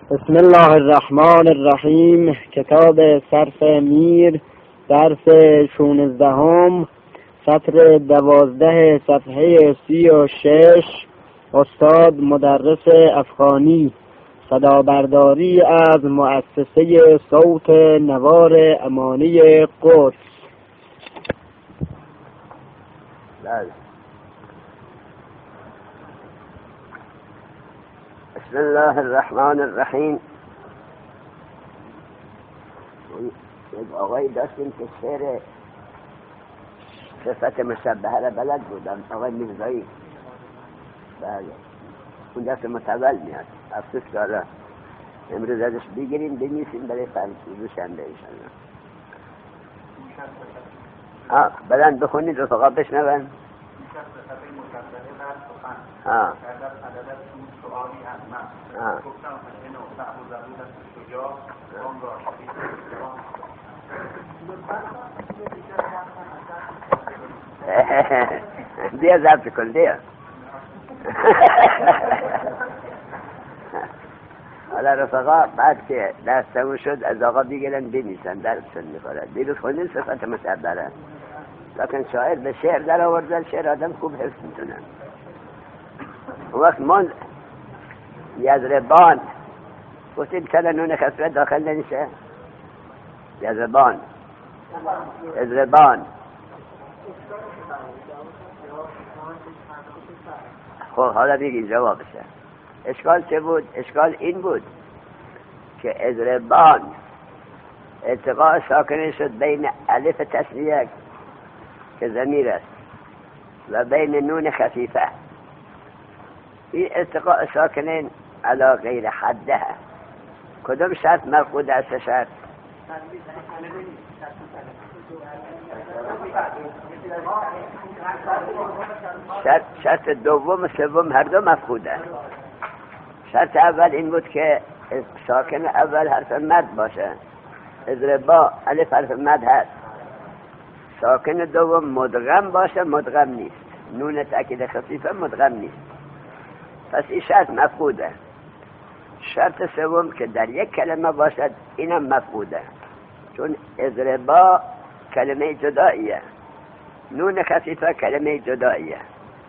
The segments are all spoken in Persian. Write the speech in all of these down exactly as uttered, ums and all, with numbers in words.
بسم الله الرحمن الرحیم. کتاب صرف میر، درس شانزدهم، سطر دوازده، صفحه سی و شش. استاد مدرس افغانی. صدابرداری از مؤسسه صوت نوار امانی قدس. بله. بسم الله الرحمن الرحیم. یک آقایی داشتیم که شعر صفت مشبهه را بلد بودم، آقای میرزایی. بله، اون دست متول میاد. افسوس که امروز ازش بگیریم بنویسیم برای دوشنبه انشاءالله. آه بلند بخونید رفقا بشنون. آه بیا ضبط کن بیا. حالا رفقا بعد که درس تموم شد از آقا بگیرن بنویسن، درسشون میخورد. دیروز خوندین صفت مشبهه، لکن شاعر به شعر در آوردن. شعر آدم خوب حفظ میتونن. وقت من یضربان گفتید چرا نون خسرت داخل نمیشه؟ یضربان یضربان خب حالا بگید جوابشه. اشکال چه بود؟ اشکال این بود که یضربان التقاء ساکنه شد بین الف تثنیه که ضمیر است و بین نون خفیفه. این التقاء ساکنین علی غیر حده. کدام شرط مفقود است؟ شرط شرط شرط دوم و سوم هر دو مفقود است. شرط اول این بود که ساکن اول حرف مد باشه. اضربا الف حرف مد هست. ساکن دوم مدغم باشه، مدغم نیست. نون تأکید خفیفه مدغم نیست. پس این شرط مفقوده. شرط سوم که در یک کلمه باشد اینم مفقوده، چون اضربا کلمه جدائیه، نون خفیفه کلمه جدائیه.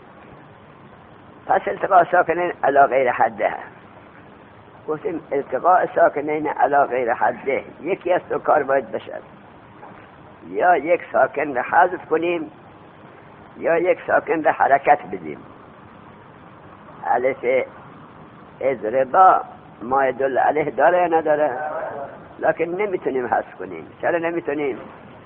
پس التقاء ساکنین علی غیر حده. گفتیم التقاء ساکنین علی غیر حده یکی از دو کار باید بشد. یا یک ساکن را حذف کنیم یا یک ساکن را حرکت بدیم. الف اضربا ما يدل علیه داره یا نداره؟ لکن نمیتونیم حذف کنیم. چرا نمیتونیم؟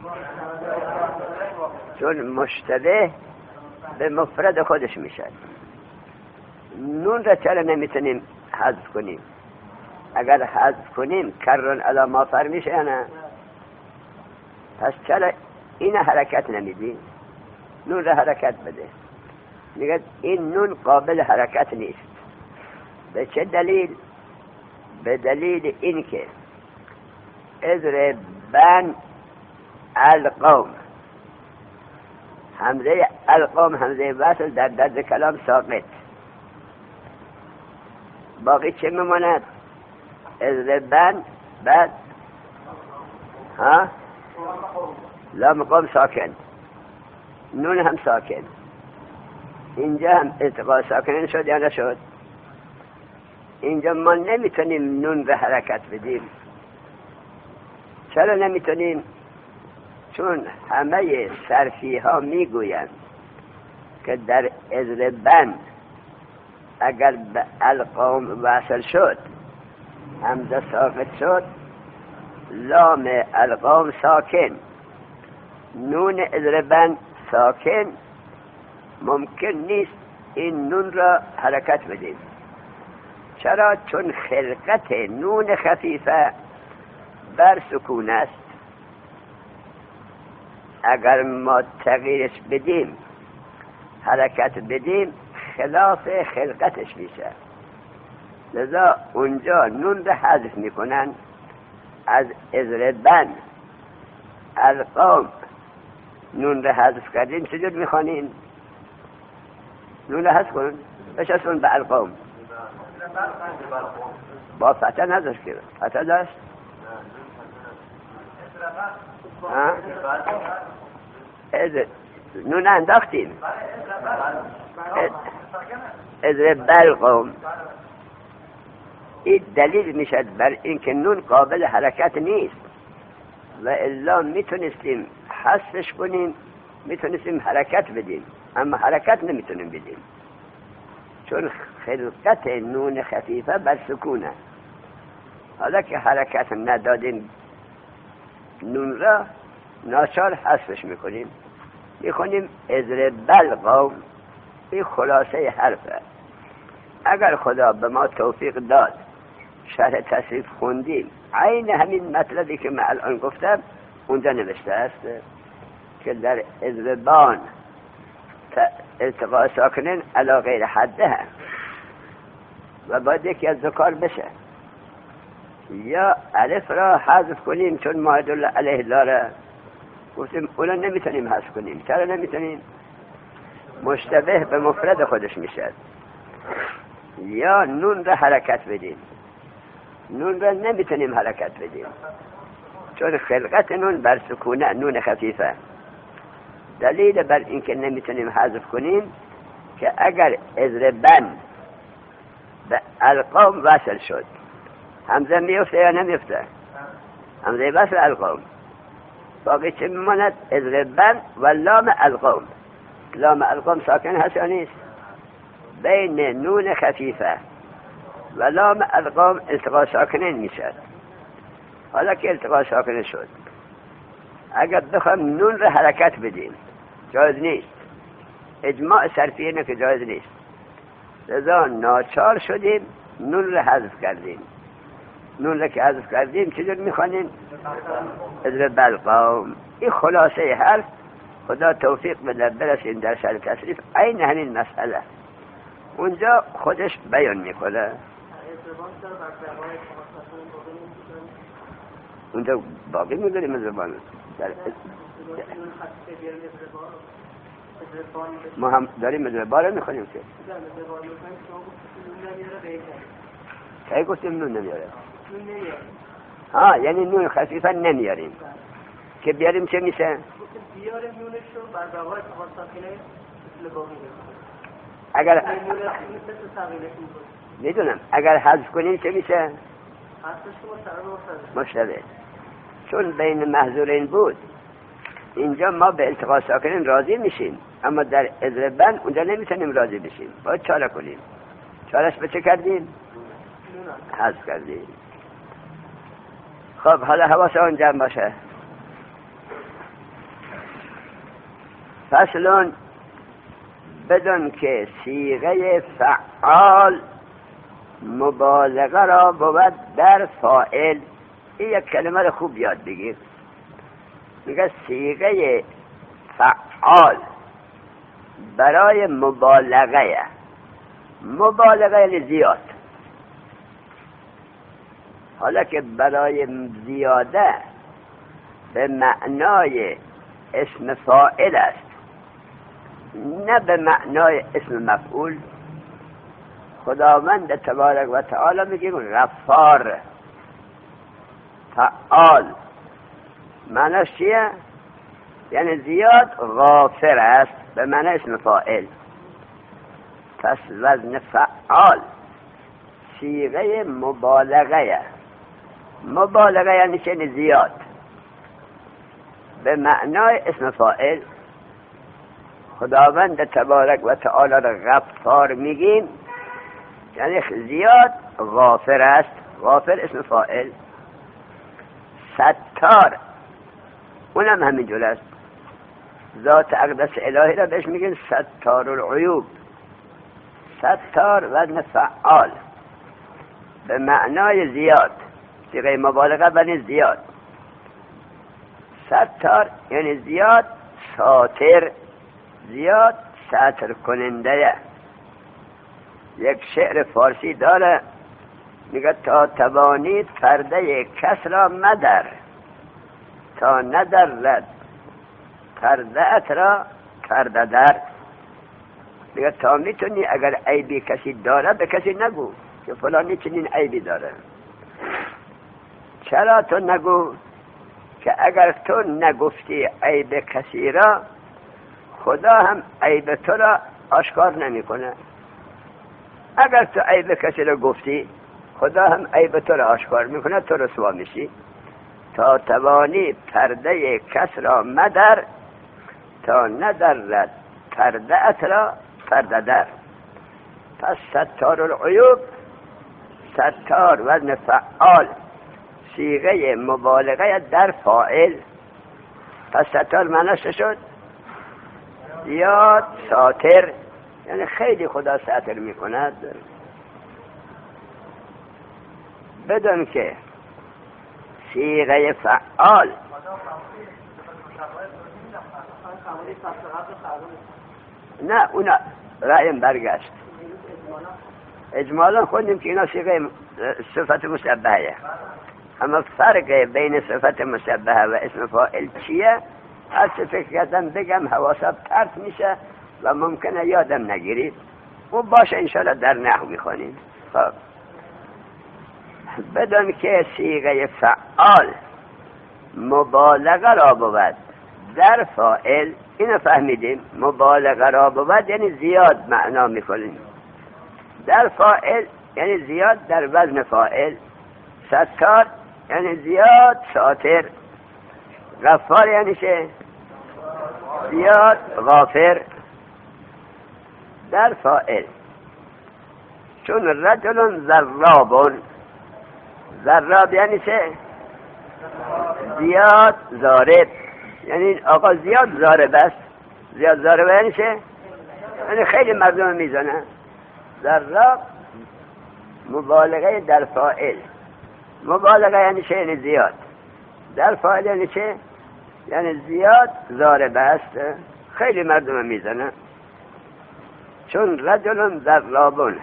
چون مشتبه به مفرد خودش میشه. نون را چرا نمیتونیم حذف کنیم؟ اگر حذف کنیم کررن علی ما فر میشه یا نه؟ پس چرا این حرکت نمیدیم؟ نون را حرکت بده. میگه این نون قابل حرکت نیست. به چه دلیل؟ به دلیل این که اضربن القوم، همزه القوم همزه وصل در درد کلام ساقط. باقی چه میماند؟ اضربن بعد ها لام قوم ساکن، نون هم ساکن. اینجا هم التقاء ساکنین شد یا نشد؟ اینجا ما نمیتونیم نون به حرکت بدیم. چرا نمیتونیم؟ چون همه صرفی ها میگویند که در اضربن اگر به القوم وصل شد همزه ساقط شد، لام القوم ساکن، نون اضربن ساکن، ممکن نیست این نون را حرکت بدیم. چرا؟ چون خلقت نون خفیفه بر سکون است. اگر ما تغییرش بدیم، حرکت بدیم، خلاف خلقتش میشه. لذا اونجا نون را حذف میکنن. از اضربن القوم نون را حذف کردیم، چجور میخوانیم؟ نون را حذف کن بشستون به القوم. با فتح نداشت که فتح داشت ها؟ از نون انداختیم از بلقم. این دلیل میشد بر اینکه نون قابل حرکت نیست و الا میتونستیم حذفش کنیم، میتونستیم حرکت بدیم، اما حرکت نمیتونیم بدیم چون خلقت نون خفیفه بر سکونه. حالا که حرکت ندادیم نون را ناچار حذفش میکنیم، میخونیم اضرب بلقم. این خلاصه حرفه. اگر خدا به ما توفیق داد شرح تصریف خوندیم عین همین مطلبی که من الان گفتم اونجا نوشته است که در اضربان التقاء ساکنین علی غیر حده و باید یکی از ذکر بشه، یا الف را حذف کنیم چون ما يدل علیه داره، گفتیم اونا نمیتونیم حذف کنیم. چرا نمیتونیم؟ مشتبه به مفرد خودش میشد. یا نون را حرکت بدیم، نون را نمیتونیم حرکت بدیم چون خلقت نون بر سکونه، نون خفیفه. دلیل بر اینکه نمیتونیم حذف کنیم که اگر اضربن به القوم وصل شد همزه میفته یا نمیفته؟ همزه وصل القوم، باقی چه میماند؟ اضربن و لام القوم. لام القوم ساکن هست یا نیست؟ بین نون خفیفه و لام القوم التقاء ساکنین میشد. حالا که التقاء ساکنین شد اگر بخوام نون را حرکت بدیم جایز نیست. اجماع صرفی اینه که جایز نیست، لذا ناچار شدیم نون را حذف کردیم. نون را که حذف کردیم چجور میخوانیم؟ اضرب بلقم. این خلاصه حرف. خدا توفیق بده برسیم در شرح تصریف عین همین مسئله اونجا خودش بیان میکنه. اونجا باقی میداریم زبان ما هم داریم زبان رو میخونیم که که گفتیم نون نمیاره. ها یعنی نون خفیفه نمیاریم که بیاریم چه میشه؟ بیاریم نونش رو بر روایت خاصاکنه لباقی اگر میدونم اگر حذف کنیم چه میشه؟ مشتبه. چون بین محذورین بود اینجا ما به التقاء ساکنین راضی میشیم، اما در اضربن اونجا نمیتونیم راضی بشیم، باید چاره کنیم. چارش به چه کردیم؟ حذف کردیم. خب حالا حواس آن جمع باشه. فصلون بدون که صیغه فعال مبالغه را بود در فاعل. این یک کلمه رو خوب یاد بگیر. میگه صیغه فعال برای مبالغه. مبالغه یعنی زیاد. حالا که برای زیاده به معنای اسم فاعل است نه به معنای اسم مفعول. خداوند تبارک و تعالی میگیم غفار. فعال معناش چیه؟ یعنی زیاد غافر است به معنی اسم فاعل. پس وزن فعال صیغه مبالغه. مبالغه یعنی چه؟ زیاد به معنای اسم فاعل. خداوند تبارک و تعالی را غفار میگیم یعنی زیاد غافر است. غافر اسم فاعل. ستار اونم همین جور است. ذات اقدس الهی را بهش میگن ستار العیوب. ستار وزن فعال به معنای زیاد، صیغه مبالغه بنی زیاد. ستار یعنی زیاد ساتر، زیاد ساتر کننده. یک شعر فارسی داره میگه تا توانید پرده کس را مدر تا ندرد پرده ات را پرده در. میگه تا میتونی اگر عیبی کسی داره به کسی نگو که فلانی چنین عیبی داره. چرا تو نگو که اگر تو نگفتی عیب کسی را، خدا هم عیب تو را آشکار نمی کنه. اگر تو عیب کسی را گفتی، خدا هم عیب تو را آشکار می کنه، تو رسوا میشی. تا توانی پرده کس را مدر، تا ندرد پرده ات را پرده در. پس ستار العیوب، ستار وزن فعال، صیغه مبالغه در فاعل. پس ستار معناش شد زیاد ساتر، یعنی خیلی خدا ساتر می کند. بدون که صیغه فعال نه، اونا رأیم برگشت. اجمالا خودیم که اینا صیغه صفت مشبهه، اما فرق بین صفت مشبهه و اسم فاعل چیه؟ هر چه فکر کردم بگم حواسم پرت میشه و ممکنه یادم نگیرید. اون باشه انشاءالله در نحو میخوانیم. خب بدون که صیغه فعال مبالغه را بود در فاعل، اینو فهمیدیم. مبالغه را بود یعنی زیاد معنا میکنیم. در فاعل یعنی زیاد در وزن فاعل. ستار یعنی زیاد ساتر. غفار یعنی چه؟ زیاد غافر. در فاعل چون رجل ضراب، ضراب یعنی چه؟ زیاد ضارب، یعنی آقا زیاد ضارب است. زیاد ضارب یعنی چه؟ یعنی خیلی مردم میزنه. ضراب مبالغه در فاعل. مبالغه یعنی چه؟ یعنی زیاد. در فاعل یعنی چه؟ یعنی زیاد ضارب است، خیلی مردم میزنه. چون رجل ضرابون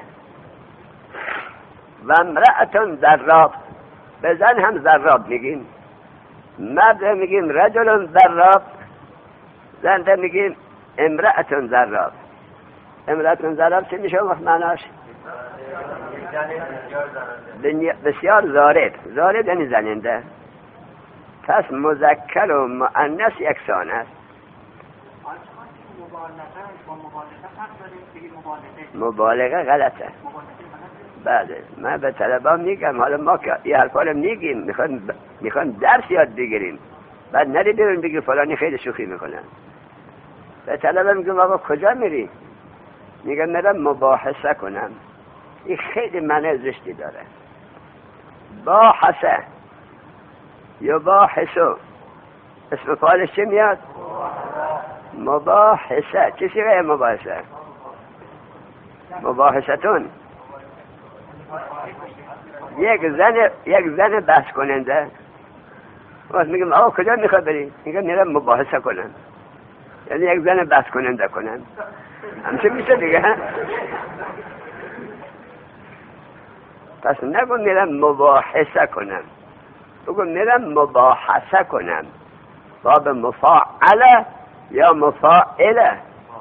و امرأة ضراب، به زن هم ضراب میگیم. مرد میگیم رجل ضراب، زن میگیم امرأة ضراب. امرأة ضراب چه میشه وقت معناش؟ بسیار ضارب. ضارب یعنی زننده. پس مذکر و مؤنث یکسان است. مبالغه غلطه. بله، من به طلبا میگم حالا ما که یه حرفا رو میگیم، میخوان میخوان درس یاد بگیریم، بعد نری بریم بگی فلانی خیلی شوخی میکنن. به طلبا میگم آقا کجا میری؟ میگم میرم مباحثه کنم. این خیلی معنی زشتی داره. باحثه یباحثو، اسم فاعلش چه میاد؟ مباحثه. چه صیغه مباحثه؟ مباحثتون. یک زن یک زن بحث کننده. وقت میگم آقا کجا میخواد بری؟ میگم میرم مباحثه کنم، یعنی یک زن بحث کننده کنم. همچه میشه دیگه. پس نگو میرم مباحثه کنم، بگو میرم مباحثه کنم. باب مفاعله یا مفاعله؟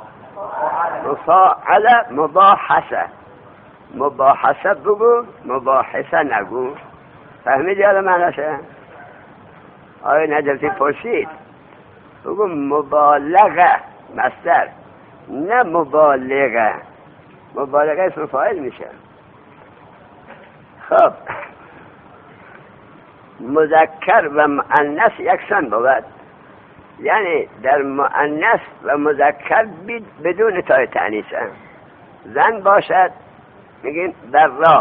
مفاعله مباحثه. مباحثه بگو، مباحثه نگو. فهمیدی حالا معناشه؟ آقای نجفی پرسید، بگو مبالغه مصدر، نه مبالغه. مبالغه اسم فاعل میشه. خب مذکر و مؤنث یکسان بود، یعنی در مؤنث و مذکر بدون تای تأنیث. زن باشد میگیم ضراب،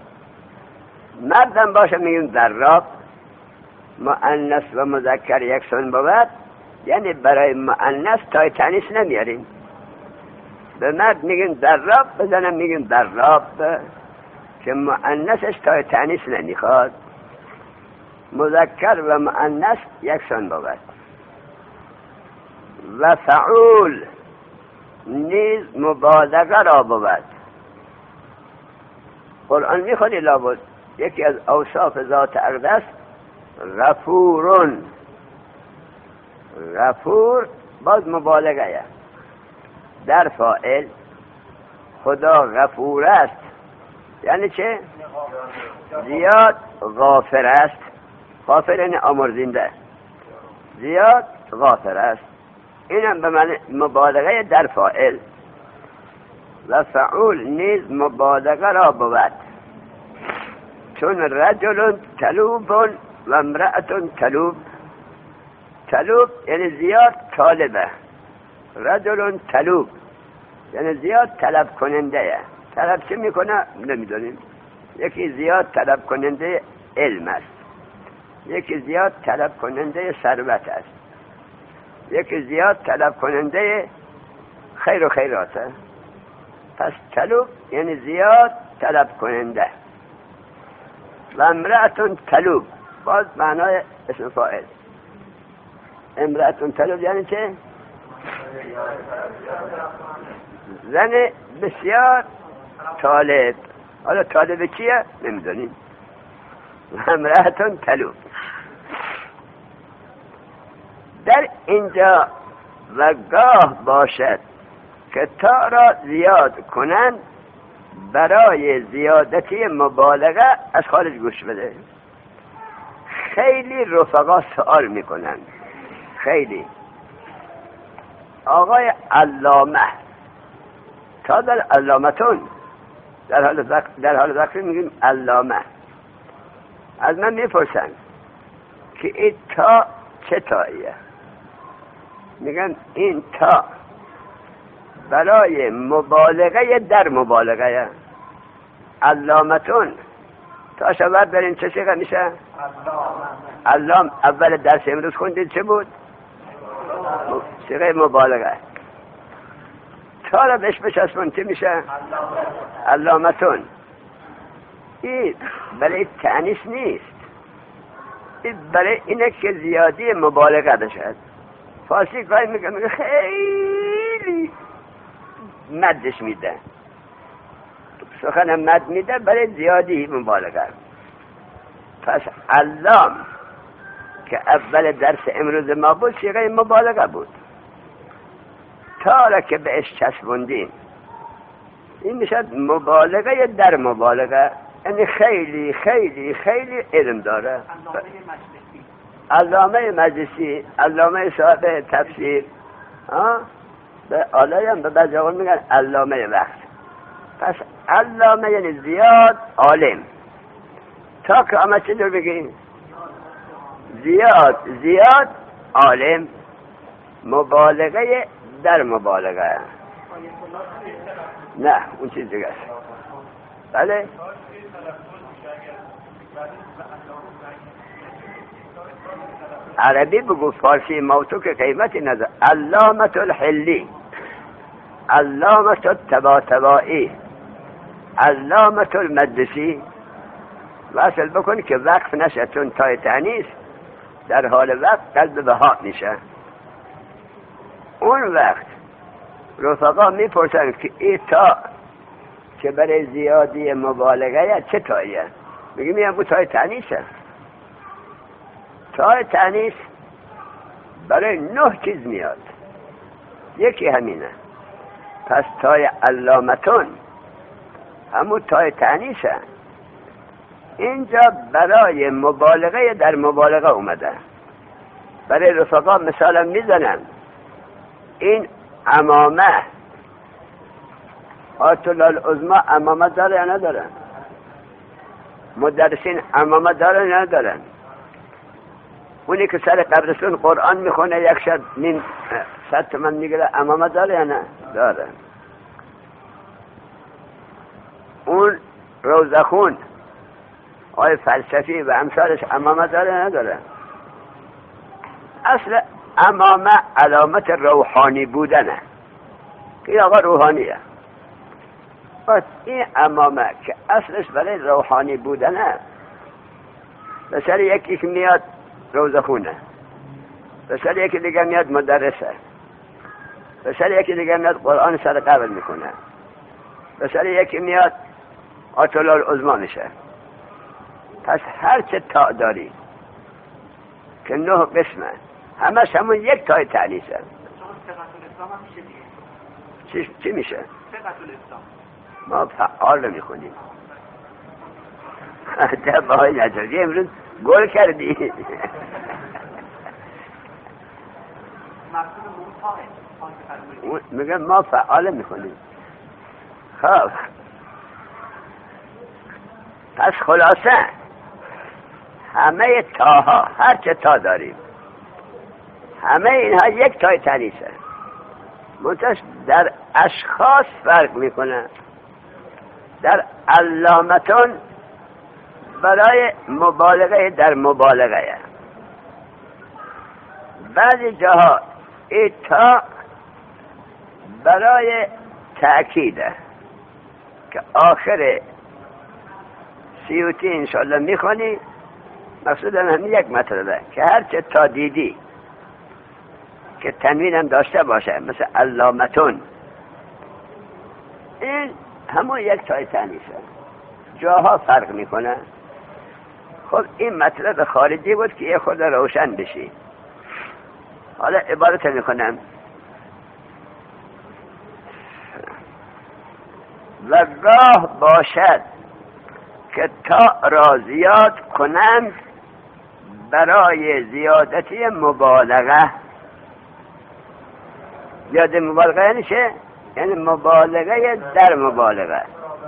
مردم باشد میگیم ضراب. مؤنث و مذکر یکسان بود، یعنی برای مؤنث تای تأنیث نمیاریم. به مرد میگیم ضراب، به زنم میگیم ضراب، که مؤنثش تای تأنیث نمیخواد. مذکر و مؤنث یکسان بود. و فعول نیز مبالغه را بود. قرآن میخونی لابد یکی از اوصاف ذات اقدس غفورون. غفور باز مبالغه در فاعل. خدا غفور است، یعنی چه؟ زیاد غافر است. غافر یعنی آمرزنده، زیاد غافر است. اینم به معنی مبالغه در فاعل. و فعول نیز مبالغه را بود، چون رجل طلوب و امرأة طلوب. طلوب یعنی زیاد طالبه، رجل طلوب یعنی زیاد طلب کننده. طلب چه میکنه نمیدونیم. یکی زیاد طلب کننده علم است، یکی زیاد طلب کننده ثروت است، یکی زیاد طلب کننده خیر و خیرات است. پس طلوب یعنی زیاد طلب کننده. و امرأة طلوب باز معنای اسم فاعل. امرأة طلوب یعنی چه؟ زن بسیار طالب. حالا طالب چیه؟ نمیدونیم. و امرأة طلوب در اینجا و گاه باشد که تا را زیاد کنند برای زیادتی مبالغه از خارج گوش بده. خیلی رفقا سوال میکنن، خیلی. آقای علامه تا در علامتون در حال ذکر در حال ذکر میگیم علامه، از من میپرسن که این تا چه تاییه؟ میگن این تا برای مبالغه در مبالغه. علامتون تا شبر در این چه شکل میشه؟ علام. اول درس امروز خوندید چه بود؟ صیغه مبالغه. تا را بهش بچسبون چه میشه؟ علامتون. این برای تأنیث نیست، این برای اینه که زیادی مبالغه بشد. فارسی گاهی میگه میگه خیلی مدش میده، سخن مد میده برای زیادی مبالغه. پس علام که اول درس امروز ما بود صیغه مبالغه بود. تا را که بهش چسبوندیم این میشد مبالغه در مبالغه، یعنی خیلی خیلی خیلی علم داره. علامه مجلسی، علامه صاحب تفسیر، به آلای هم به بعضی آقا میگن علامه وقت. پس علامه یعنی زیاد عالم. تا که آمد چه دور بگیم؟ زیاد زیاد عالم، مبالغه در مبالغه. نه اون چیز دیگه است. بله عربی بگو، فارسی موتو که قیمتی نظر. علامت الحلی، علامت التباتبائی، علامت المدسی. وصل بکن که وقف نشه، چون تای تانیث در حال وقت قلب بها میشه. اون وقت رفقا میپرسن که ای تا که برای زیادی مبالغه چه تاییه؟ میگه میگم بو تای تانیثه. تای تانیث برای نه چیز میاد، یکی همینه. پس تای علامتون همون تای تانیثه. اینجا برای مبالغه در مبالغه اومده. برای رفقا مثلا میزنن، این امامه آتول العظما امامه داره یا نداره؟ مدرسین امامه داره یا ندارن؟ اونی که سر قبرستون قرآن میخونه یک شب نیم صد تومن میگیره امامه داره یا نه؟ داره. اون روزخون آی فلسفی و امثالش امامه داره یا نداره؟ اصل امامه علامت روحانی بودنه که این آقا روحانیه. پس این امامه که اصلش برای روحانی بودنه، مثلا یکی که میاد روزخونه، مثلا یکی دیگه میاد مدرسه، مثلا یکی دیگه میاد قرآن سر قبل میکنه، مثلا یکی میاد آتول العظما میشه. پس هر چه تا داری که نه قسمه همش همون یک تای تعنیسه. چی, چی میشه؟ ما فعال رو میخونیم. ده باهای نجاری امروز گل کردی. میگه ما فعال میکنیم. خب پس خلاصه همه تاها، هر چه تا داریم، همه اینها یک تای تنیسه، منتش در اشخاص فرق میکنه. در علامتون برای مبالغه در مبالغه، بعضی جاها ای تا برای تأکیده که آخر سیوتی انشالله میخونی. مقصود هم یک مطلبه که هرچه تا دیدی که تنوین هم داشته باشه، مثل علامتون، این همون یک تای تنیسه، جاها فرق میکنه. خب این مطلب خارجی بود که یه خود روشن بشی. حالا عبارت میکنم. و گاه باشد که تا را زیاد کنند برای زیادتی مبالغه. زیاد مبالغه یعنی چه؟ یعنی مبالغه در مبالغه.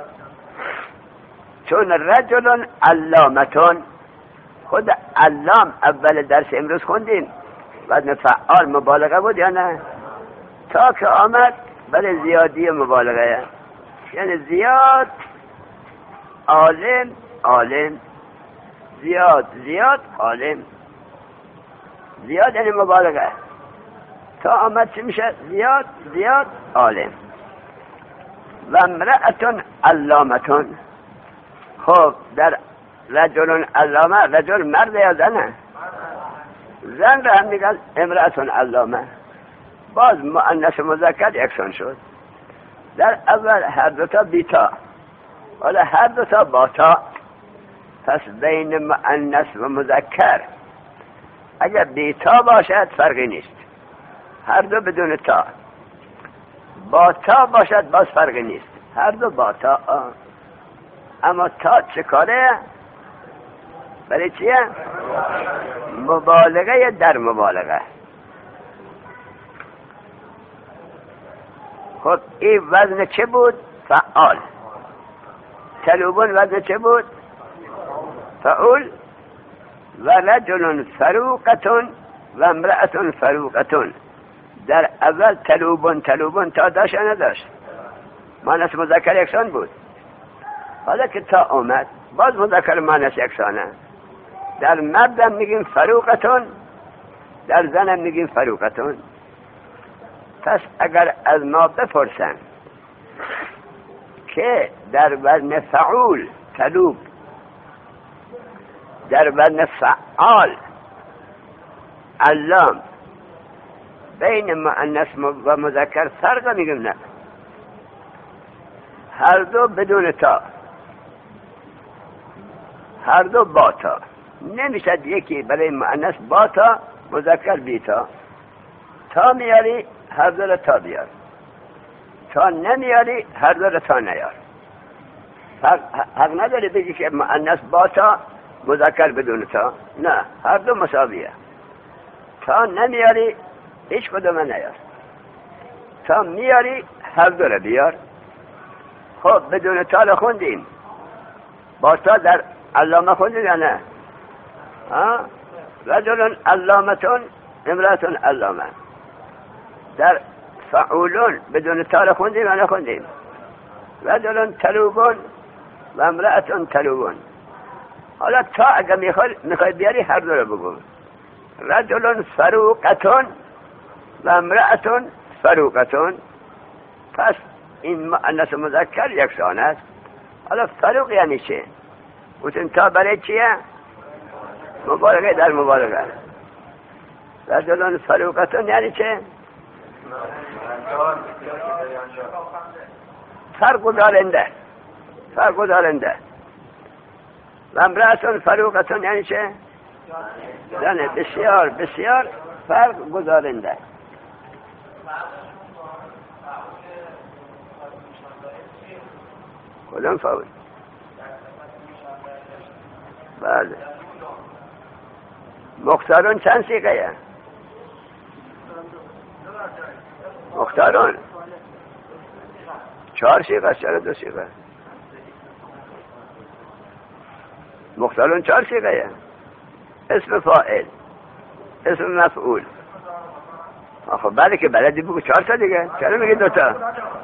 چون رجل علامتون، خود علام اول درس امروز خوندیم، بعد فعال مبالغه بود یا نه؟ تا که آمد برای زیادی مبالغه، یعنی زیاد عالم عالم، زیاد زیاد عالم، زیاد یعنی مبالغه. تا آمد چی میشه؟ زیاد زیاد عالم. و امرأتون علامتون، خب در رجل علامه، رجل مرد یا زنه؟ زن را هم میگن امرأتون علامه. باز مؤنث مذکر یکسان شد. در اول هر دوتا بیتا، حالا هر دوتا با تا. پس بین مؤنث و مذکر اگر بیتا باشد فرقی نیست، هر دو بدون تا. با تا باشد باز فرقی نیست، هر دو با تا. اما تا چه کاره؟ برای چیه؟ مبالغه در مبالغه. خب این وزن چه بود؟ فعال. تلوبون وزن چه بود؟ فعول. و رجل فروقتون و امرأتون فروقتون. در اول تلوبون تلوبون تا داشت نداشت؟ مؤنث مذکر یکسان بود. حالا که تا اومد باز مذکر مؤنث یکسانه. در مردم میگیم فروقتون، در زنم میگیم فروقتون. پس اگر از ما بپرسن که در وزن فعول تلوب، در وزن فعال علام، بین مؤنث و مذکر فرق، میگم نه، هر دو بدون تا، هر دو با تا. نمیشد یکی برای مؤنث با تا، مذکر بی تا. تا میاری هر دو را تا بیار، تا نمیاری هر دو را تا نیار. حق, حق نداری بگی که مؤنث با تا، مذکر بدون تا. نه، هر دو مساویه. تا نمیاری هیچ کدوم نیار، تا میاری هر دو را بیار. خب بدون تا را خوندیم، با تا در علامه خوندیم یا نه؟ ها؟ رجل علامتون امرأتون علامه. در فعولون بدون تا را خوندیم یا نخوندیم؟ رجل تلوبون و امرأتون تلوبون. حالا تا اگر میخوای بیاری هر دو را بگو. رجل فروقتون و امرأتون فروقتون. پس این مؤنث مذکر یکسان است. حالا فروق یعنی چه؟ گفتیم تا برای چیه؟ مبالغه در مبالغه. رجل فروقتون یعنی چه؟ فرق گذارنده، فرق گذارنده. و امرأتون فروقتون یعنی چه؟ یعنی بسیار بسیار فرق گذارنده. کدام فعول؟ بله مختارون چند سیغه؟ مختارون چهار سیغه، چرا دو سیغه؟ مختارون چهار سیغه. اسم فاعل، اسم مفعول. آخه بله که بلدی بگو چهار تا دیگه، چرا میگی دوتا؟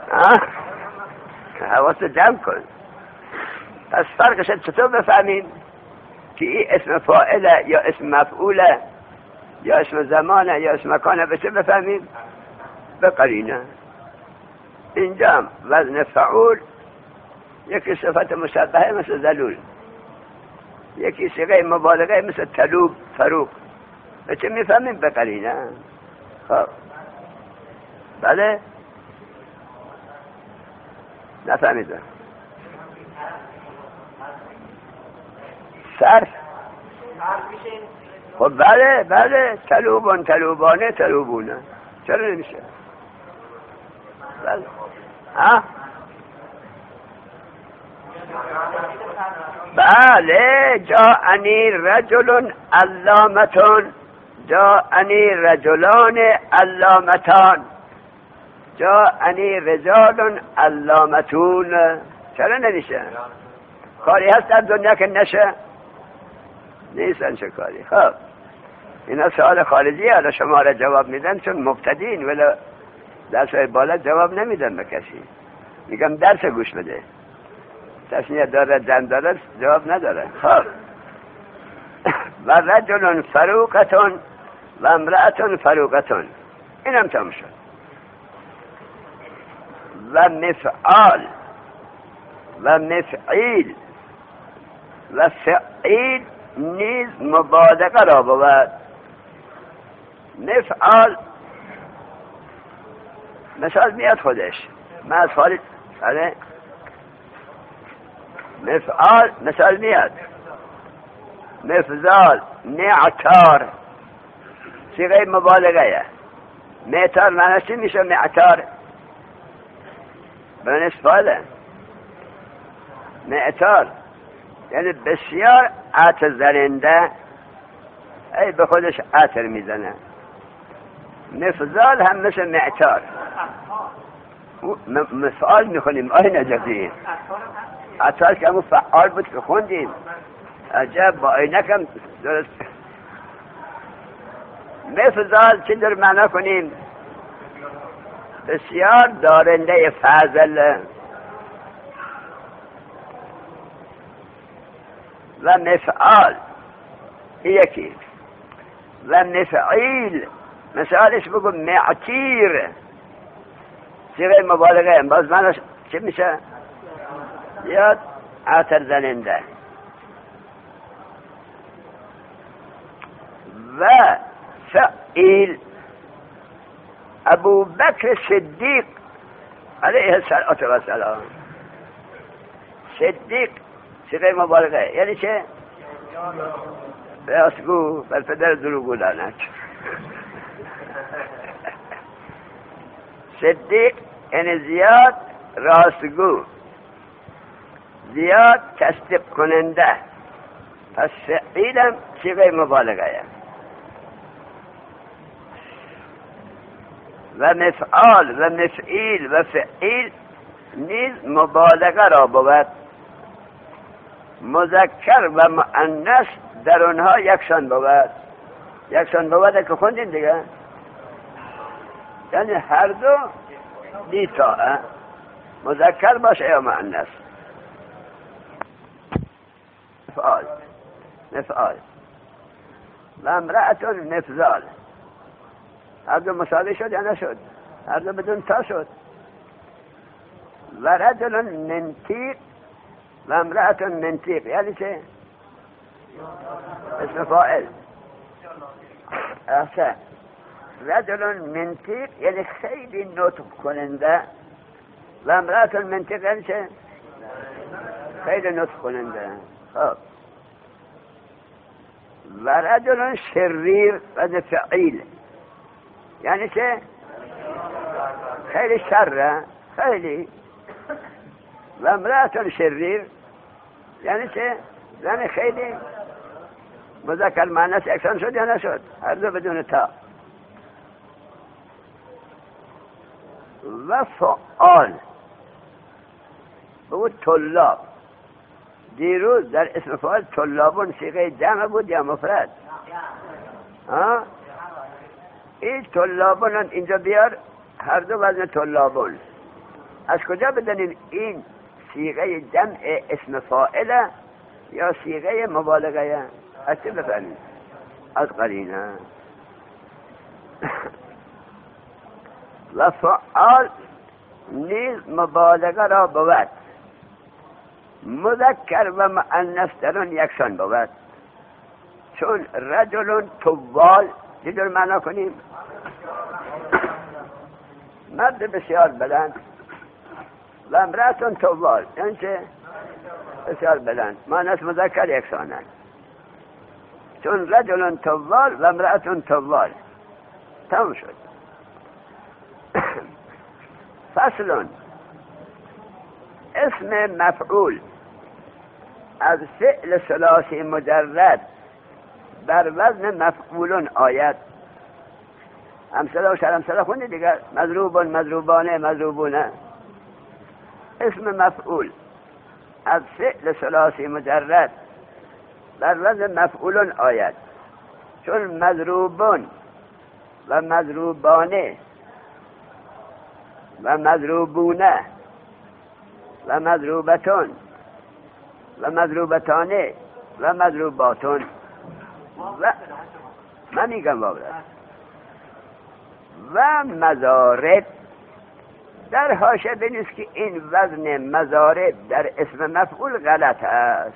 حواست جمع کن. پس فرقش چطور بفهمیم که این اسم فاعله یا اسم مفعوله یا اسم زمانه یا اسم مکانه؟ به چه بفهمیم؟ به قرینه. اینجا وزن فعول یکی صفت مشبهه مثل ذلول، یکی صیغه مبالغه مثل تلوب، فروق. به چه میفهمیم؟ به قرینه. خب بله نفهمیدم. صرف خب بله بله تلوبان، تلوبانه، تلوبونه. چرا نمیشه؟ بله ها بله جاءنی رجل علامتون، جاءنی رجلان علامتان، جاءنی رجال علامتون. چرا نمیشه؟ کاری هست در دنیا که نشه؟ نیستن چه کاری. خب اینا سوال خارجی حالا شما را جواب میدن چون مبتدین، ولی درسای بالا جواب نمیدن به کسی. میگم درس گوش بده، تسنیه داره جمع داره جواب نداره. خب و رجل فروقتون و امرأتون فروقتون، اینم تمام شد. و مفعال و مفعیل و فعیل نیز مبالغه را بود. مفعال مثال میاد خودش، من از خالد آره مفعال مثال میاد. مفضال، معتار، صیغه مبالغه. معتار معنی چی میشه؟ معتار به نسباله. معتار یعنی بسیار عطر زننده، ای به خودش عطر میزنه. مفضال هم مثل معتار. مفعال میخونیم آی نجفی، عطار که همون فعال بود که خوندیم. عجب با اینکم درست. مفضال چی در معنا کنیم؟ بسیار دارنده فضل. و مفعال یکی. و مفعیل مثالش بگو معتیر، صیغه مبالغه. باز معناش چی میشه؟ یاد عطر زننده. و فعیل ابو بکر صدیق علیه السلام. صدیق صیغه مبالغه یعنی چه؟ راستگو، بر پدر دروغگو لعنت. صدیق یعنی زیاد راستگو، زیاد تصدیق کننده. پس فعیلم صیغه مبالغه. و مفعال و مفعیل و فعیل نیز مبالغه را بود. مذکر و مؤنث در اونها یکسان بود. یکسان بود که خوندین دیگه، یعنی هر دو دیتا، مذکر باشه یا مؤنث. مفعال مفعال و امرأتون مفضال، هر دو مساوی شد یا نشد؟ هر دو بدون تا شد. و رجل منطیق و امرأتون منطیق یعنی چه؟ اسم فاعل. احسن. رجل منطیق یعنی خیلی نطق کننده، و امرأتون منطیق یعنی چه؟ خیلی نطق کننده. خب و رجل شریر و فعیل یعنی چه؟ خیلی شره، خیلی. و امرأتون شریر یعنی چه؟ یعنی خیلی مذکر مؤنث یکسان شد یا نشد؟ هر دو بدون تا. و فعال بود طلاب. دیروز در اسم فاعل طلابون صیغه جمع بود یا مفرد؟ ها؟ این طلابون اینجا بیار، هر دو وزن طلابون. از کجا بدانیم این صیغه جمع اسم فاعله یا صیغه مبالغه؟ از چه بفهمیم؟ از قرینه. و فعال نیز مبالغه را بود، مذکر و مؤنث در آن یکسان بود. چون رجل طوال چطور معنا کنیم؟ مرد بسیار بلند. و امرأة طوال یعنی چه؟ بسیار بلند. مؤنث مذکر یکسانند. چون رجل طوال و امرأة طوال. تمام شد. فصل. اسم مفعول از فعل ثلاثی مجرد بر وزن مفعول آید. امثله و شرمثله خونده دیگر. مضروب، مضروبانه، مضروبونه. اسم مفعول از فعل ثلاثی مجرد بر وزن مفعول آید. چون مضروبون و مضروبانه و مضروبونه و مضروبتون و مضروبتانه و مضروباتون و من میگم بابرد و مضارب. در حاشیه بنویس که این وزن مضارب در اسم مفعول غلط است.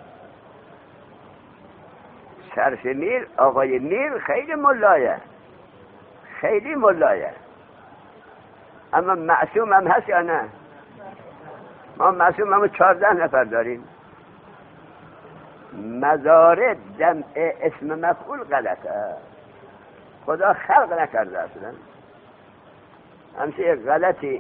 شرف میر، آقای میر خیلی ملایه، خیلی ملایه. اما معصوم هم هست یا نه؟ ما معصوم هم چهارده نفر داریم. مضارب جمع اسم مفعول غلطه. خدا خلق نکرده اصلا. همچه یک غلطی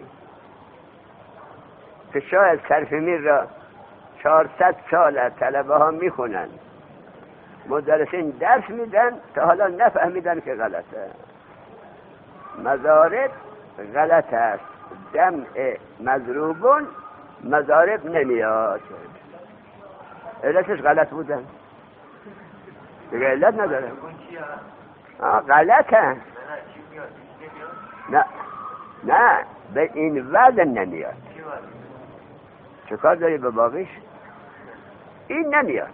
که شاید صرف میر را چهارصد سال طلبه ها میخونن، مدرسین درس میدن تا حالا نفهمیدن که غلطه. مضارب غلط است. جمع مضروبون مضارب نمیاد. علتش غلط بودن دیگه، علت نداره. آه غلطه. نه نه به این وزن نمیاد. چه کار داری به باقیش؟ این نمیاد.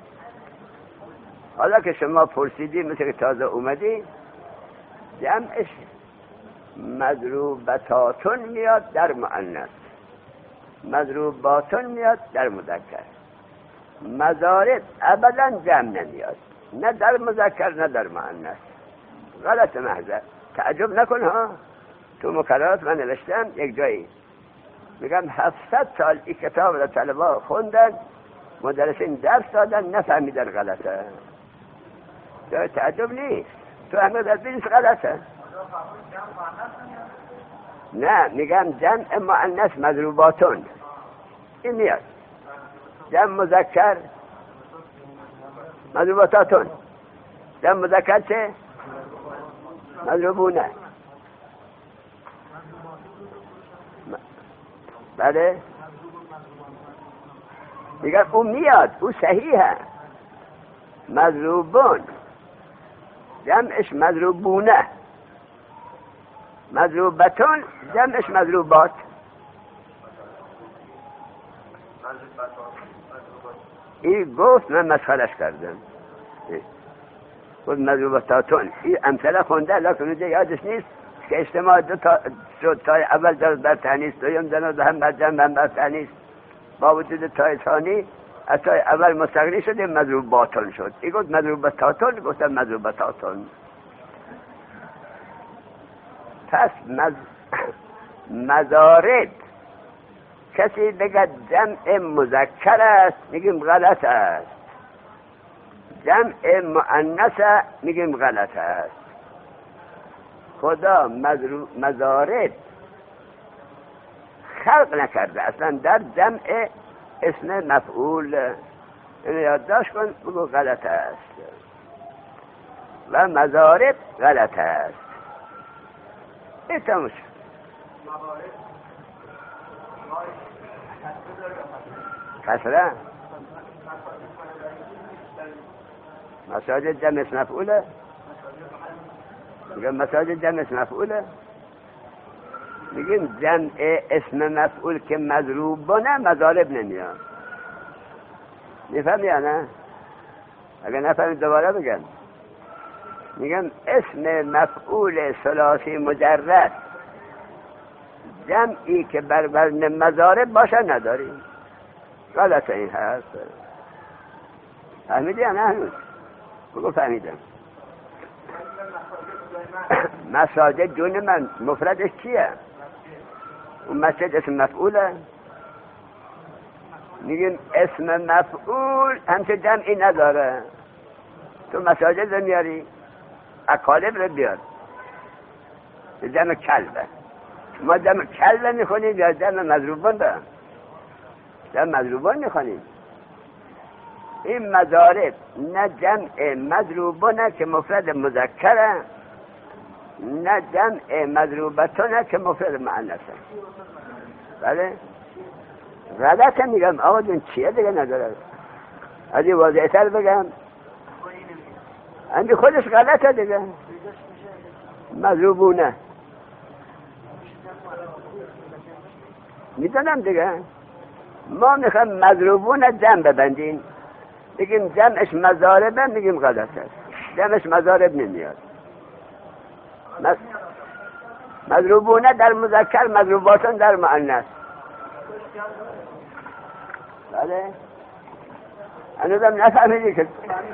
حالا که شما پرسیدی مثل که تازه اومدی، جمعش مضروبتاتون میاد در مؤنث، مضروباتون میاد در مذکر. مضارب ابدا جمع نمیاد، نه در مذکر نه در مؤنث. غلط محض. تعجب نکن ها. تو مقررات من نوشتم یک جایی، میگم هفتصد سال این کتاب را طلبه خوندن، مدرسین درس دادن، نفهمیدن غلطه. جای تعجب نیست. تو همه در بینیست غلطه. نه میگم جمع مؤنث مضروباتون این میاد. جمع مذکر مضروباتاتون. جمع مذکر چه؟ مضروبونه. بله میگم اون میاد، اون صحیحه. مضروبون جمعش مضروبونه، مضروبتون جمعش مضروبات. این گفت من مسخرش کردم، گفت مضروبتاتون. این امثله خونده لکن اونجا یادش نیست که اجتماع دو تا شد. تای اول جاز بر تانیس، دویم جناز هم بر جمع هم بر تانیس. با وجود تای ثانی از تای اول مستقلی شده مضروباتون شد. این گفت مضروبتاتون، گفتم مضروبتاتون. پس مز... مضارب کسی بگه جمع مذکر است میگیم غلط است، جمع مؤنث میگیم غلط است. خدا مضارب خلق نکرده اصلا در جمع اسم مفعول. اینو یادداشت کن بگو غلط است. و مضارب غلط است. این تموش. کسره مساجد جمع اسم مفعوله. میگم مساجد جمع اسم مفعوله. میگیم جمع اسم مفعول که مضروب بونه مضارب نمیاد. میفهم یا نه؟ اگر نفهمید دوباره بگم. میگم اسم مفعول ثلاثی مجرد جمعی که بر وزن مضارب باشه نداریم. غلط این هست. فهمیدی یا نه هنوز؟ بگو فهمیدم. مساجد جون من مفردش چیه؟ اون مسجد اسم مفعوله. میگیم اسم مفعول همچه جمعی نداره. تو مساجد رو میاری اکالب رو بیار جمع کلبه. ما جمع کلبه میخونیم یا جمع مضروبان ده؟ جمع مضروبان میخونیم. این مضارب نه جمع مضروبانه که مفرد مذکره، نه جمع مضروبتونه که مفرد مؤنثه. بله غلطه. میگم آقا جون چیه دیگه نداره. از این واضح تر بگم اندی خودش غلطه دیگه. مضروبونه میدونم دیگه. ما میخوایم مضروبونه جمع ببندیم بگیم جمعش مضاربه، میگیم غلطه. جمعش مضارب نمیاد. مضروبونه در مذکر، مضروباتون در مؤنث. بله هنوزم نفهمیدی که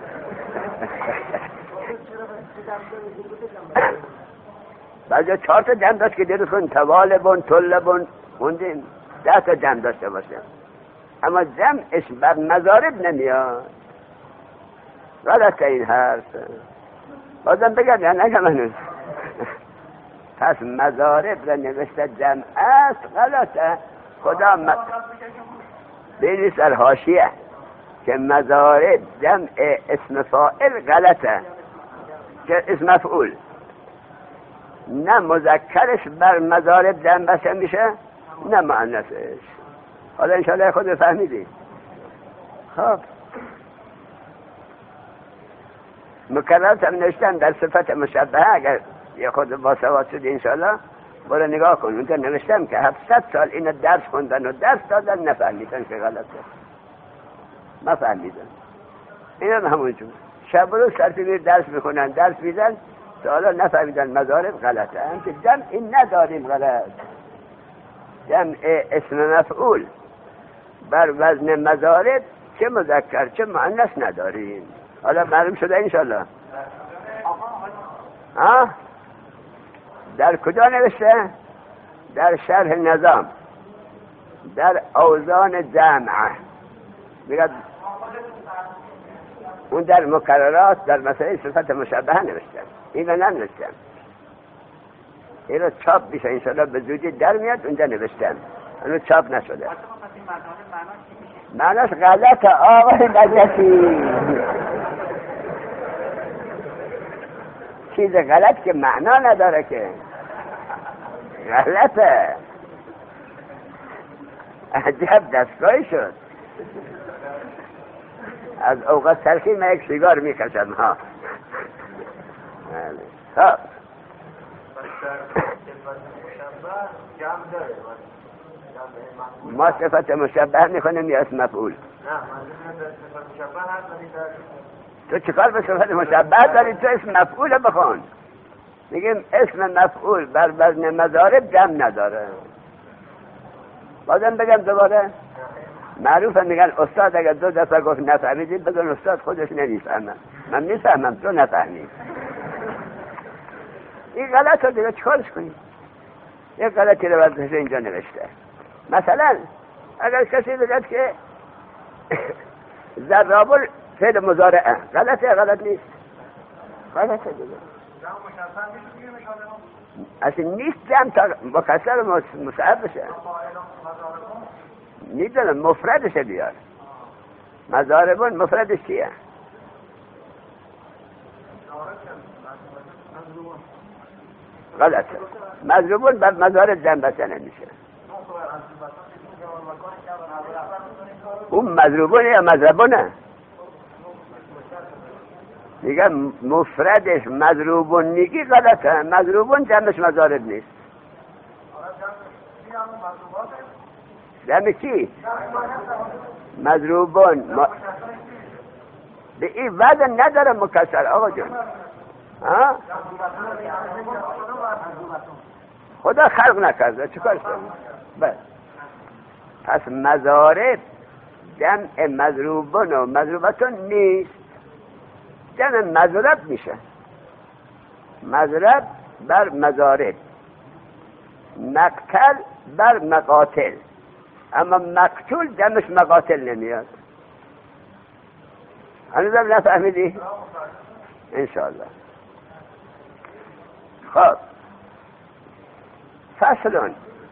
بعضی چهار تا جمع داشت که دیروز کن توالبون طلبون خوندیم ده تا جمع داشته باشه، اما جمعش بر مضارب نمیاد. غلط این حرف. بازم بگم یا نگم هنوز؟ پس مضارب را نوشته جمع است غلطه. خدا م... بینیست در حاشیه که مضارب جمع اسم فاعل غلطه که اسم مفعول نه مذکرش بر مضارب جمع بسته میشه نه مؤنثش. حالا انشاءالله خود فهمیدی. خب مکررت هم نوشتن در صفت مشبهه. اگر یه خود با سواد شد انشاءالله برو نگاه کن. اونجا نوشتم که هفتصد سال اینو درس خوندن و درس دادن نفهمیدن که غلطه. ما فهمیدن. این هم همونجور شب رو سرفی درس میخونن درس میدن سوالا نفهمیدن مضارب غلطه. هم که جمعی نداریم غلط. جمع اسم مفعول بر وزن مضارب چه مذکر چه مؤنث نداریم. حالا معلوم شده انشالله. ها؟ در کجا نوشته؟ در شرح نظام در اوزان جمعه میگه. اون در مکررات در مسئله صفت مشابهه نوشته. این رو ننوشتم. این رو چاپ بیشه انشالله به زودی در میاد اونجا نوشتم. اون چاپ نشده. معناش غلطه آقای مجلسی. چیز غلط که معنا نداره که غلطه. عجب دستگاهی شد. از اوقات تلخی من یک سیگار میکشم ها. خب ما صفت مشبه میخونیم یا اسم مفعول؟ تو چکار به صفت مشبه داری؟ تو اسم مفعول بخون. میگیم اسم مفعول بر وزن مضارب جمع نداره. بازم بگم دوباره معروفه میگن استاد اگر دو دفعه گفت نفهمیدی بگن استاد خودش نمیفهمه. من میفهمم تو نفهمی. این غلط رو دیگه چکارش کنیم؟ یک غلطی رو وزنش اینجا نوشته. مثلا اگر کسی بگد که ضرابل فعل مضارعه غلطه غلط نیست؟ غلطه دیگه. اصلا نیست جمع تا مکسر مصعب بشه. میدونم مفردش بیار. مضاربون مفردش چیه؟ غلطه. مضروبون بر مزارع جنبتن میشه. اون مضروبونه یا مضربونه؟ دیگه مفردش مضروبون میگی غلطه. مضروبون جمعش مضارب نیست. جمع چی؟ مضروبون ما... به این وزن نداره مکسر آقا جان. ها؟ خدا خلق نکرده چیکار کنه؟ بس پس مضارب جمع مضروبون و مضروبتون نیست، جمع مضرب میشه. مضرب بر مضارب، مقتل بر مقاتل، اما مقتول جمعش مقاتل نمیاد. هنوزم نفهمیدی؟ انشاءالله. خب فصل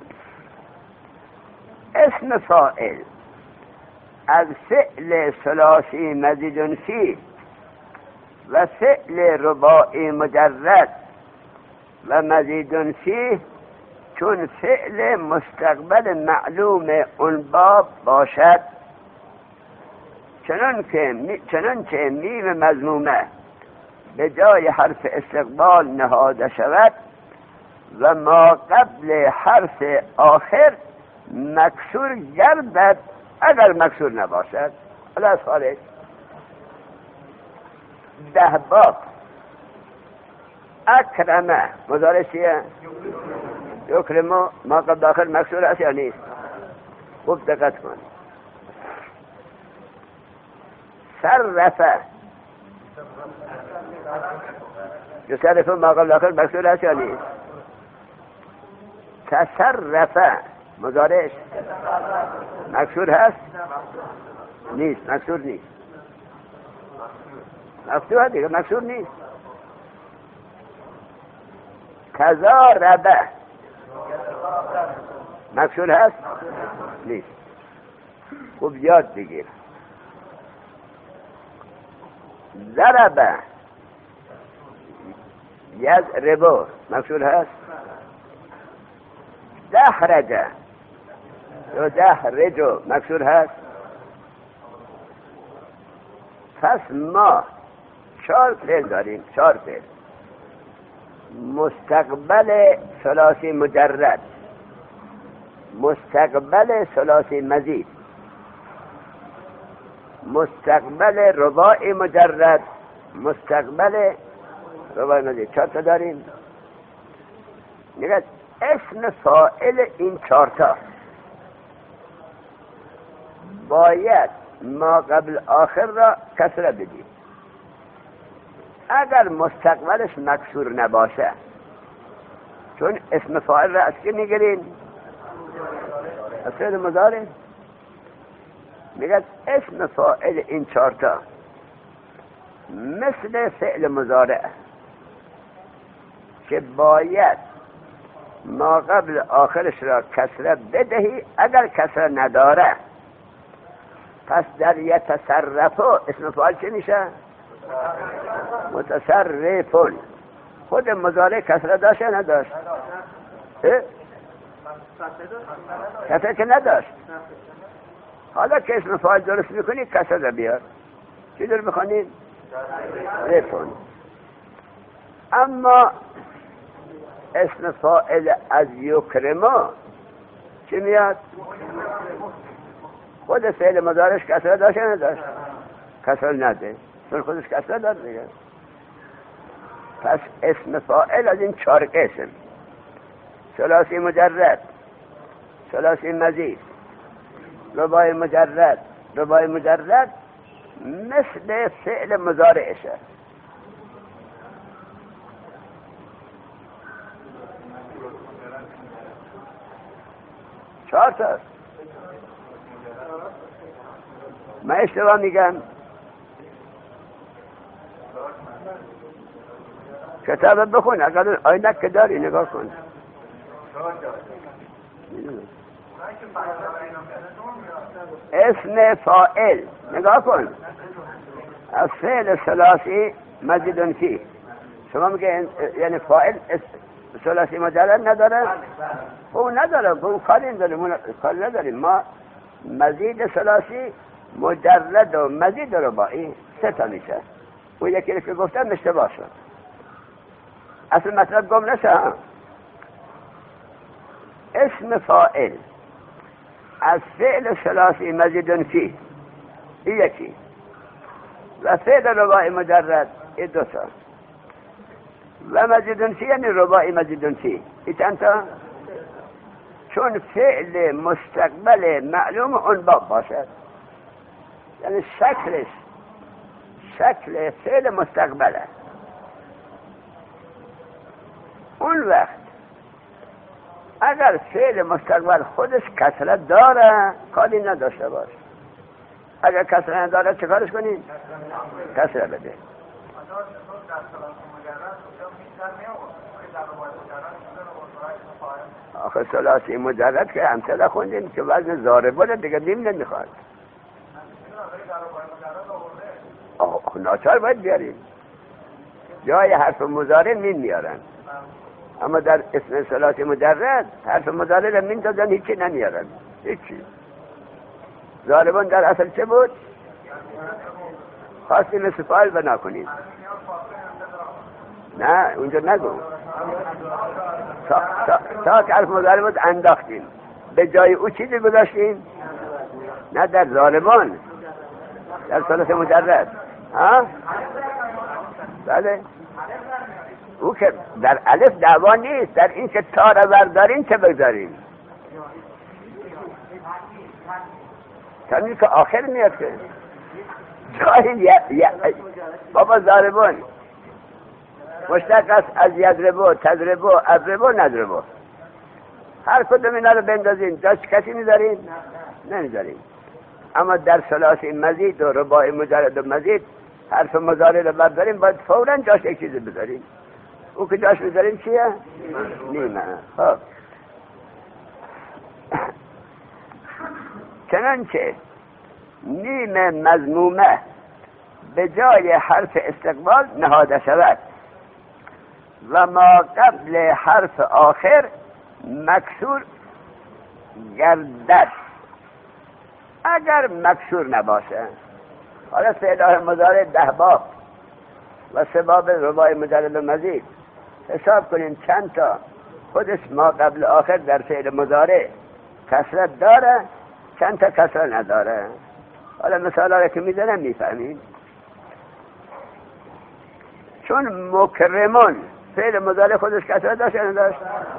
اسم فاعل از فعل ثلاثی مزید فی و فعل رباعی مجرد و مزید فی چون فعل مستقبل معلوم اون باب باشد، چنان که چنان که میم مضمومه به جای حرف استقبال نهاده شود و ما قبل حرف آخر مکسور گردد اگر مکسور نباشد. حالا سوالش ده باب اکرمه مضارع چیه؟ یکرمه ما قبل آخر مکسور است یا نیست؟ خوب دقت کن. صرفه یصرف ما قبل آخر مکسور است یا نیست؟ تصرفه مضارعش مکسور هست؟ نیست، مکسور نیست. مفتوح دیگه، مکسور نیست. تضاربه مکسور هست؟ نیست. خوب یاد بگیر. ضربه یضربه مکسور هست؟ دحرجه یا دحرجه مکسور هست؟ پس ما چهار فعل داریم، چهار فعل. مستقبل ثلاثی مجرد، مستقبل ثلاثی مزید، مستقبل رباعی مجرد، مستقبل رباعی مزید. چهار تا داریم. نگاه اسم فاعل این چهار تا باید ما قبل آخر را کسره بدیم. اگر مستقبلش مکسور نباشه، چون اسم فاعل را از که میگیریم؟ از فعل مضارع. میگه اسم فاعل این چهارتا مثل فعل مضارع که باید ما قبل آخرش را کسره بدهی. اگر کسره نداره پس در یتصرفو اسم فاعل چه میشه؟ متصرفون. خود مضارع کسره داشت یا نداشت؟ کسره که نداشت. حالا که اسم فاعل درست میکنی کسره بیار. چی دور بخونید؟ رفون. اما اسم فاعل از یکرما چی میاد؟ خود فعل مضارعش کسره داشت یا نداشت؟ کسره نده، چون خودش کسره داد دیگه. پس اسم فاعل از این چهار قسم، ثلاثی مجرد، ثلاثی مزید، رباعی مجرد، رباعی مجرد مثل فعل مضارعشه. چهار تا. من اشتباه میگم؟ کتاب بخون، اگر آینک که داری نگاه کن. اسم فاعل نگاه کن. از فعل ثلاثی مزید فی. شما میگه یعنی فاعل ثلاثی مجرد نداره؟ اون نداره، اون کاری نداریم، کاری نداریم. ما مزید ثلاثی مجرد و مزید رباعی سه تا میشه. اون یکی رو که گفتم اشتباه شد، اصل مطلب گم نشه. اسم فاعل از فعل ثلاثی مزید فی این یکی، و فعل رباعی مجرد این دو تا، و مزید فی یعنی رباعی مزید فی این چند تا؟ چون فعل مستقبل معلوم اون باب باشد، یعنی شکلش شکل فعل مستقبله، اون وقت اگر فعل مستقبل خودش کسرت داره کاری نداشته باش. اگر کسرت نداره چه کارش کنیم؟ کسرت بده. آخه ثلاثی مجرد که امثله خوندیم که وزن ضاربه دیگه دیم نمیخواد. آخه ناچار باید بیاریم، جای حرف مضارع مین میارن، اما در اسم ثلاثی مجرد حرف مضارع را مین دادن هیچی نمیارن، هیچی. ضاربان در اصل چه بود؟ خواستیم مثل فاعل بنا کنید. نه اونجا نگو، تا, تا, تا که حرف مضارع بود انداختیم، به جای او چیزی گذاشتیم؟ نه در ضاربان، در ثلاثی مجرد. ها؟ بله. او که در الف دعوا نیست، در این که تا را بردارین چه بگذارین؟ تنی که آخر میاد که جایی بابا ضاربون مشتق است از یضربو، تضربو، اضربو، نضربو. هر کدوم اینا رو بندازین جاش کسی میذارین؟ نمیذارین. اما در ثلاثی مزید و رباعی مجرد و مزید حرف مضارع رو برداریم باید فوراً جاش یک چیزی بذاریم. او که جاش بذاریم چیه؟ نیمه. خب چنانچه نیمه مضمومه به جای حرف استقبال نهاده شود و ما قبل حرف آخر مکسور گردد. اگر مکسور نباشه، حالا فعل مضارع ده باب و سه باب رباعی مجرد و مزید، حساب کنین چند تا خودش ما قبل آخر در فعل مضارع کسرت داره، چند تا کسرت نداره. حالا مثال ها که میزنم میفهمین. چون مکرمون فعل مضارع خودش کسرت داشت یا نداشت؟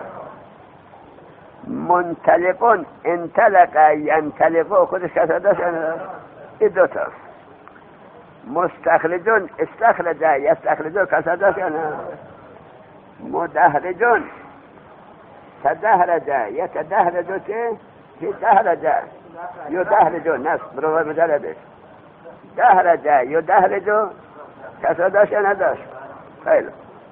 منطلقون انطلق ینطلقو خودش کسرت داشت یا نداشت؟ این دو تا. مستخرجون استخرج یستخرجو کسرت داشت یا نداشت؟ مدهرجون تدهرج یتدهرجو چه؟ دهرج یدهرجو نصب برای مجردش دهرج یدهرجو کسرت داشت یا نداشت؟ خیلی.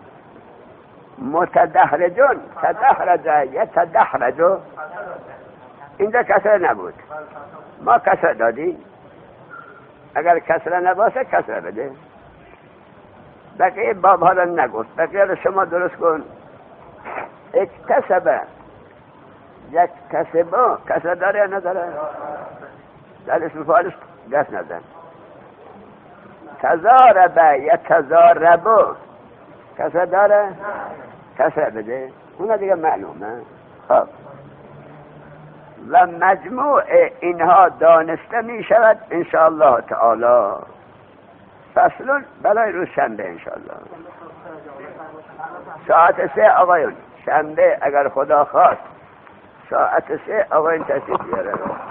متدهرجون تدهرج یتدهرجو اینجا کسرت نبود، ما کسرت دادیم. اگر کسرت نباشه کسرت بده. بقیه باب ها رو نگفت، بقیه رو شما درست کن. اکتسبه یک کسبه کسرت داره یا نداره؟ در اسم فاعلش دست نزن. تزاربه یا تزاربو کسرت داره؟ کسرت بده. اون دیگه معلومه. خب و مجموع اینها دانسته می شود انشاءالله تعالی. فصلون برای روز شنبه انشاءالله ساعت سه آقایون، شنبه اگر خدا خواست ساعت سه آقایون تشریف بیاره.